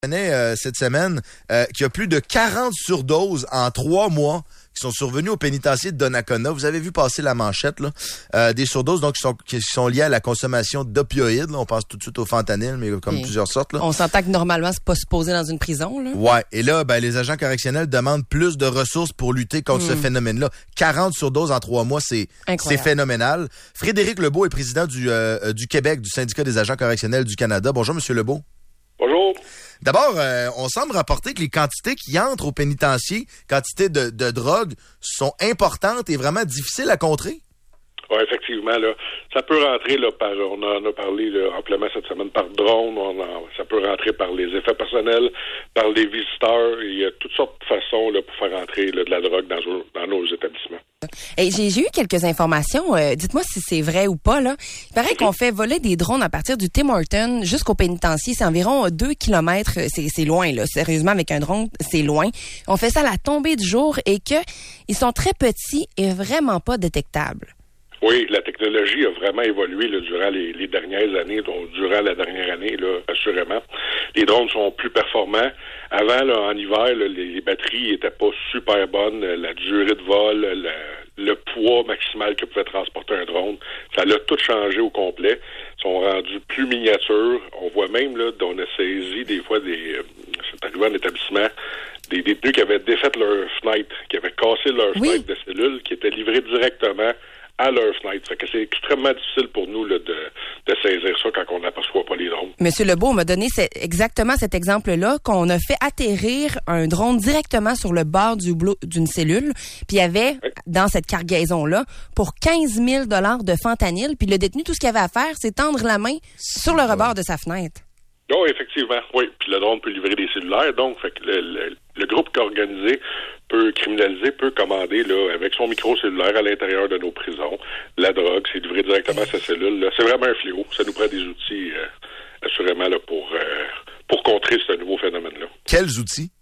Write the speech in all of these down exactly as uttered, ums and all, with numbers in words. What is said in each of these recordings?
Euh, cette semaine, euh, qu'il y a plus de quarante surdoses en trois mois qui sont survenues au pénitencier de Donnacona. Vous avez vu passer la manchette, là. Euh, des surdoses donc qui sont, qui sont liées à la consommation d'opioïdes. Là. On pense tout de suite au fentanyl, mais comme oui. plusieurs sortes. Là. On s'entend que normalement, c'est pas supposé dans une prison. Là. Ouais. Et là, ben, les agents correctionnels demandent plus de ressources pour lutter contre mmh. ce phénomène-là. quarante surdoses en trois mois, c'est, c'est phénoménal. Frédéric Lebeau est président du, euh, du Québec, du syndicat des agents correctionnels du Canada. Bonjour, Monsieur Lebeau. Bonjour. D'abord, euh, on semble rapporter que les quantités qui entrent au pénitencier, quantités de, de drogue, sont importantes et vraiment difficiles à contrer. Oui, effectivement, là, ça peut rentrer, là, par, on en a parlé là, amplement cette semaine, par drone, on en, ça peut rentrer par les effets personnels, par les visiteurs. Il y a toutes sortes de façons là, pour faire rentrer là, de la drogue dans, dans nos établissements. Hey, j'ai, j'ai eu quelques informations. Euh, dites-moi si c'est vrai ou pas. Là. Il paraît qu'on fait voler des drones à partir du Tim Hortons jusqu'au pénitencier. C'est environ deux kilomètres. C'est, c'est loin, là. Sérieusement, avec un drone, c'est loin. On fait ça à la tombée du jour et que ils sont très petits et vraiment pas détectables. Oui, la technologie a vraiment évolué là, durant les, les dernières années, donc durant la dernière année, là, assurément. Les drones sont plus performants. Avant, là, en hiver, là, les, les batteries étaient pas super bonnes. La durée de vol, la, le poids maximal que pouvait transporter un drone, ça l'a tout changé au complet. Ils sont rendus plus miniatures. On voit même, là, on a saisi des fois des... Euh, c'est arrivé en établissement, des détenus qui avaient défait leur fenêtre, qui avaient cassé leur oui. fenêtre de cellule, qui étaient livrés directement à leur fenêtre. Fait que c'est extrêmement difficile pour nous là, de, de saisir ça quand on n'aperçoit pas les drones. Monsieur Lebeau m'a donné c'est exactement cet exemple-là, qu'on a fait atterrir un drone directement sur le bord du hublot d'une cellule, puis il y avait, oui. dans cette cargaison-là, pour quinze mille dollars de fentanyl, puis le détenu, tout ce qu'il avait à faire, c'est tendre la main sur le rebord de sa fenêtre. Oh, effectivement, oui. Puis le drone peut livrer des cellulaires, donc fait que le, le, le groupe organisé peut criminaliser, peut commander là, avec son micro-cellulaire à l'intérieur de nos prisons. La drogue, c'est livré directement à sa cellule. Là. C'est vraiment un fléau. Ça nous prend des outils, euh, assurément, là, pour, euh, pour contrer ce nouveau phénomène-là. Quels outils?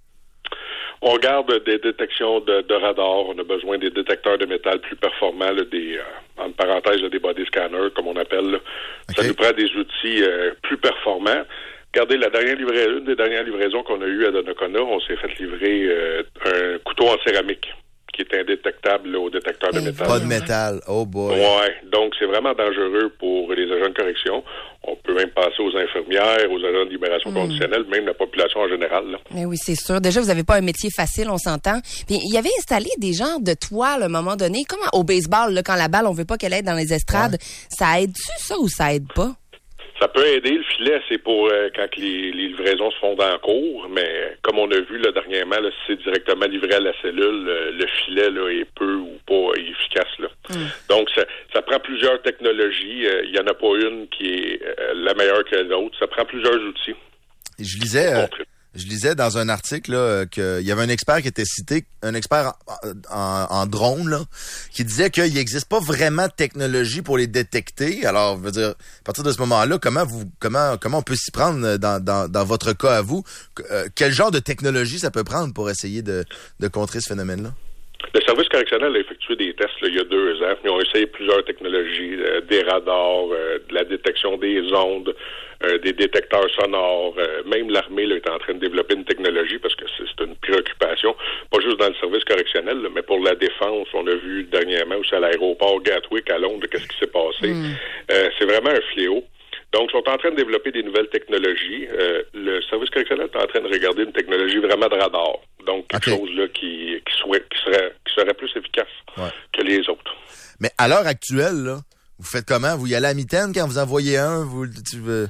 On regarde des détections de, de radar. On a besoin des détecteurs de métal plus performants, là, des, euh, en parenthèse, là, des body scanners, comme on appelle. Là. Okay. Ça nous prend des outils euh, plus performants. Regardez, la dernière livraison, une des dernières livraisons qu'on a eues à Donnacona, on s'est fait livrer euh, un couteau en céramique qui est indétectable là, au détecteur de métal. Pas de métal, oh boy. Ouais, donc c'est vraiment dangereux pour les agents de correction. On peut même passer aux infirmières, aux agents de libération mmh. conditionnelle, même la population en général. Là. Mais oui, c'est sûr. Déjà, vous n'avez pas un métier facile, on s'entend. Puis il y avait installé des genres de toiles à un moment donné, comme au baseball, là, quand la balle, on veut pas qu'elle aille dans les estrades. Ouais. Ça aide-tu ça ou ça aide pas? Ça peut aider. Le filet, c'est pour euh, quand les, les livraisons se font dans le cours, mais comme on a vu là, dernièrement, là, si c'est directement livré à la cellule, le, le filet là, est peu ou pas efficace. Là. Mm. Donc, ça, ça prend plusieurs technologies. Il euh, n'y en a pas une qui est euh, la meilleure que l'autre. Ça prend plusieurs outils. Et je lisais... Euh... Je lisais dans un article là qu'il y avait un expert qui était cité, un expert en, en, en drone là, qui disait qu'il n'existe pas vraiment de technologie pour les détecter. Alors, je veux dire, à partir de ce moment-là, comment vous, comment, comment on peut s'y prendre dans, dans, dans votre cas à vous? Euh, quel genre de technologie ça peut prendre pour essayer de, de contrer ce phénomène-là? Le service correctionnel a effectué des tests là, il y a deux ans. Ils ont essayé plusieurs technologies, euh, des radars, euh, de la détection des ondes, euh, des détecteurs sonores. Euh, même l'armée là, est en train de développer une technologie parce que c'est, c'est une préoccupation, pas juste dans le service correctionnel, là, mais pour la défense. On a vu dernièrement aussi à l'aéroport Gatwick à Londres, qu'est-ce qui s'est passé. Mm. Euh, c'est vraiment un fléau. Donc, ils sont en train de développer des nouvelles technologies. Euh, le service correctionnel est en train de regarder une technologie vraiment de radar. Donc, quelque okay. chose là qui, qui, soit, qui, serait, qui serait plus efficace ouais. que les autres. Mais à l'heure actuelle, là, vous faites comment? Vous y allez à mitaine quand vous en voyez un? Vous, tu veux...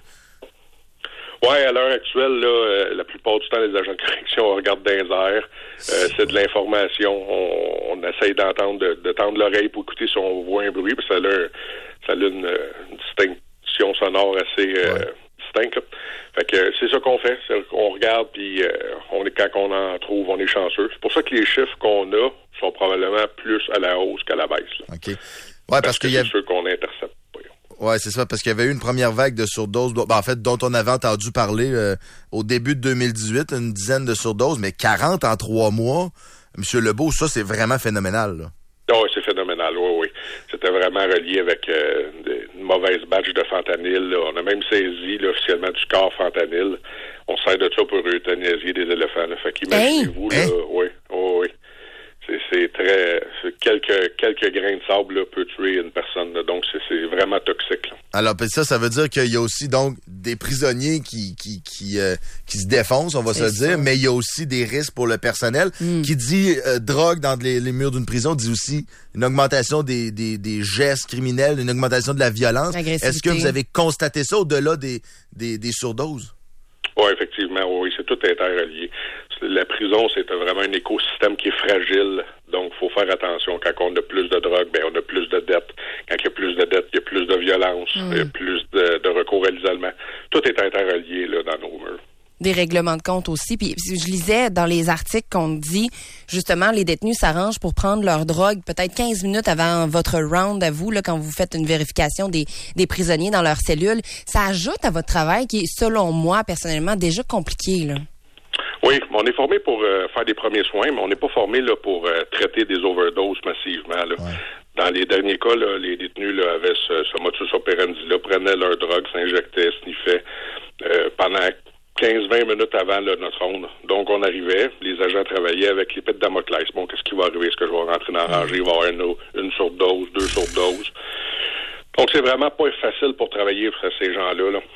Oui, à l'heure actuelle, là, euh, la plupart du temps, les agents de correction regardent dans les airs. Euh, c'est de l'information. On, on essaye d'entendre, de, de tendre l'oreille pour écouter si on voit un bruit, parce que ça a, ça a une, une distinction sonore assez euh, ouais. distincte. Là. Fait que c'est ça qu'on fait. C'est qu'on regarde, puis euh, on est, quand on en trouve, on est chanceux. C'est pour ça que les chiffres qu'on a sont probablement plus à la hausse qu'à la baisse. Là. OK. Ouais, parce, parce que qu'il y a... c'est ceux qu'on intercepte. Oui, c'est ça, parce qu'il y avait eu une première vague de surdoses, ben, en fait, dont on avait entendu parler euh, au début de deux mille dix-huit, une dizaine de surdoses, mais quarante en trois mois. Monsieur Lebeau, ça, c'est vraiment phénoménal, là. Oui, c'est phénoménal, oui, oui. C'était vraiment relié avec euh, une mauvaise batch de fentanyl. Là. On a même saisi là, officiellement du corps fentanyl. on sert de ça pour euthanasier des éléphants. Là. Fait qu'imaginez-vous, hey, là, hein? oui, oh, oui. C'est, c'est très... C'est quelques, quelques grains de sable là, peut tuer une personne. Là, donc, c'est, c'est vraiment toxique. Là. Alors, ça, ça veut dire qu'il y a aussi donc des prisonniers qui qui qui, euh, qui se défoncent, on va c'est se le dire, mais il y a aussi des risques pour le personnel. Mm. Qui dit euh, drogue dans les, les murs d'une prison dit aussi une augmentation des, des, des gestes criminels, une augmentation de la violence. Est-ce que vous avez constaté ça au-delà des, des, des surdoses? Oui, effectivement, oui, c'est tout interrelié. La prison, c'est vraiment un écosystème qui est fragile, donc il faut faire attention. Quand on a plus de drogue, ben on a plus de dettes. Quand il y a plus de dettes, il y a plus de violence, mm. il y a plus de, de recours à l'isolement. Tout est interrelié là, dans nos murs. Des règlements de compte aussi. Puis je lisais dans les articles qu'on dit, justement, les détenus s'arrangent pour prendre leur drogue peut-être quinze minutes avant votre round à vous, là, quand vous faites une vérification des, des prisonniers dans leur cellule. Ça ajoute à votre travail qui est, selon moi, personnellement, déjà compliqué, là. Oui, on est formé pour euh, faire des premiers soins, mais on n'est pas formé là, pour euh, traiter des overdoses massivement. Là. Ouais. Dans les derniers cas, là, les détenus là, avaient ce, ce modus operandi-là, prenaient leur drogue, s'injectaient, sniffaient euh, pendant quinze à vingt minutes avant là, notre ronde. Donc, on arrivait, les agents travaillaient avec l'épée de Damoclès. Bon, qu'est-ce qui va arriver? Est-ce que je vais rentrer dans la rangée? Il va y avoir une, une surdose, deux surdoses. Donc, c'est vraiment pas facile pour travailler pour ces gens-là, là.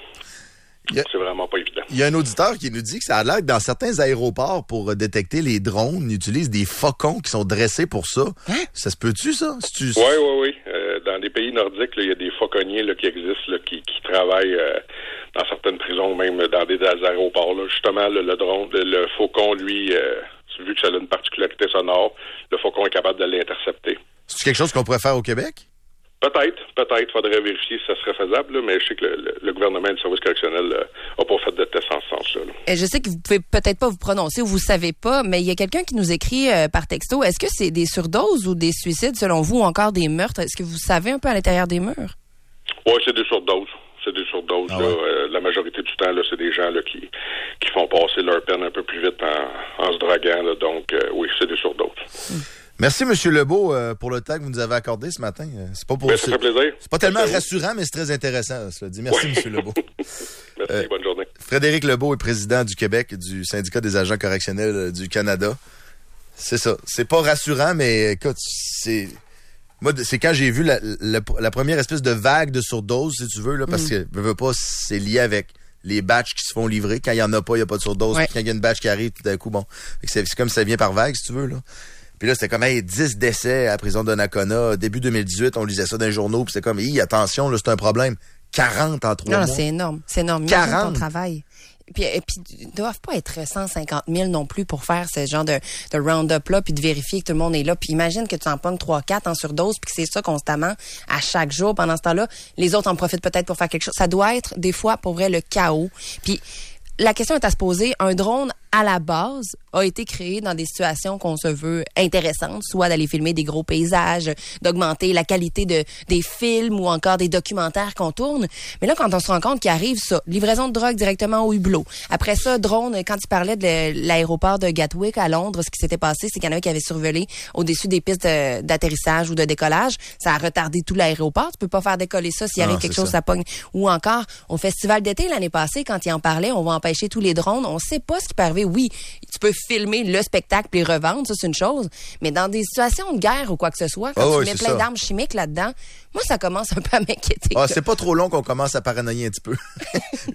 A, c'est vraiment pas évident. Il y a un auditeur qui nous dit que ça a l'air que dans certains aéroports, pour détecter les drones, ils utilisent des faucons qui sont dressés pour ça. Hein? Ça se peut-tu, ça? Oui, oui, oui. Euh, dans les pays nordiques, il y a des fauconniers là, qui existent, là, qui, qui travaillent euh, dans certaines prisons, même dans des, des aéroports. Là. Justement, là, le drone, le, le faucon, lui, euh, vu que ça a une particularité sonore, le faucon est capable de l'intercepter. C'est quelque chose qu'on pourrait faire au Québec? Peut-être, peut-être. Faudrait vérifier si ça serait faisable, là, mais je sais que le, le, le gouvernement et le service correctionnel n'a euh, pas fait de test en ce sens-là. Là. Et je sais que vous pouvez peut-être pas vous prononcer ou vous savez pas, mais il y a quelqu'un qui nous écrit euh, par texto. Est-ce que c'est des surdoses ou des suicides selon vous ou encore des meurtres? Est-ce que vous savez un peu à l'intérieur des murs? Oui, c'est des surdoses. C'est des surdoses. Ah ouais. là. Euh, la majorité du temps, là, c'est des gens là, qui, qui font passer leur peine un peu plus vite en, en se draguant. Là, donc, euh, oui, c'est des surdoses. Hum. Merci, M. Lebeau, euh, pour le temps que vous nous avez accordé ce matin. Euh, c'est pas pour ben, ça fait plaisir. C'est pas tellement Merci rassurant, mais c'est très intéressant. Cela dit. Merci, ouais. M. Lebeau. Merci, euh, bonne journée. Frédéric Lebeau est président du Québec, du syndicat des agents correctionnels du Canada. C'est ça. C'est pas rassurant, mais écoute, c'est... Moi, c'est quand j'ai vu la, la, la première espèce de vague de surdose, si tu veux, là, parce mm. que, je veux pas, c'est lié avec les batchs qui se font livrer. Quand il y en a pas, il y a pas de surdose. Ouais. Quand il y a une batch qui arrive, tout d'un coup, bon. C'est, c'est comme si ça vient par vague, si tu veux, là. Puis là, c'était comme, hey, dix décès à la prison de Nakona. Début deux mille dix-huit, on lisait ça dans les journaux, puis c'était comme, hey, attention, là, c'est un problème. quarante en trois non, mois. Non, c'est énorme. C'est énorme. quarante. Ton travail. Puis, et puis, ils doivent pas être cent cinquante mille non plus pour faire ce genre de, de round-up-là, puis de vérifier que tout le monde est là. Puis imagine que tu en pognes trois quatre en surdose, puis que c'est ça constamment, à chaque jour. Pendant ce temps-là, les autres en profitent peut-être pour faire quelque chose. Ça doit être, des fois, pour vrai, le chaos. Puis la question est à se poser. Un drone, à la base, a été créé dans des situations qu'on se veut intéressantes, soit d'aller filmer des gros paysages, d'augmenter la qualité de des films ou encore des documentaires qu'on tourne. Mais là, quand on se rend compte qu'il arrive ça, livraison de drogue directement au hublot. Après ça, drone, quand il parlait de l'aéroport de Gatwick à Londres, ce qui s'était passé, c'est qu'il y en a un qui avait survolé au-dessus des pistes de, d'atterrissage ou de décollage. Ça a retardé tout l'aéroport. Tu peux pas faire décoller ça s'il y avait quelque chose, ça. ça pogne. Ou encore, au festival d'été l'année passée, quand il en parlait, on va empêcher tous les drones. On sait pas ce qui peut arriver. Oui, tu peux filmer le spectacle puis revendre, ça c'est une chose, mais dans des situations de guerre ou quoi que ce soit, quand oh, tu oui, mets plein ça. d'armes chimiques là-dedans, moi ça commence un peu à m'inquiéter. Ah, c'est pas trop long qu'on commence à paranoïer un petit peu.